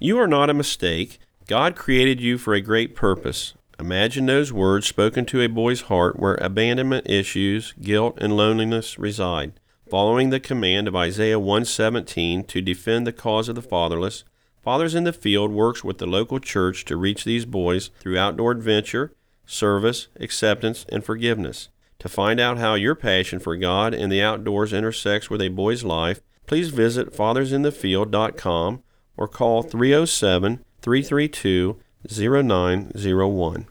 You are not a mistake. God created you for a great purpose. Imagine those words spoken to a boy's heart where abandonment issues, guilt, and loneliness reside. Following the command of Isaiah 1:17 to defend the cause of the fatherless, Fathers in the Field works with the local church to reach these boys through outdoor adventure, service, acceptance, and forgiveness. To find out how your passion for God and the outdoors intersects with a boy's life, please visit fathersinthefield.com or call 307-332-0901.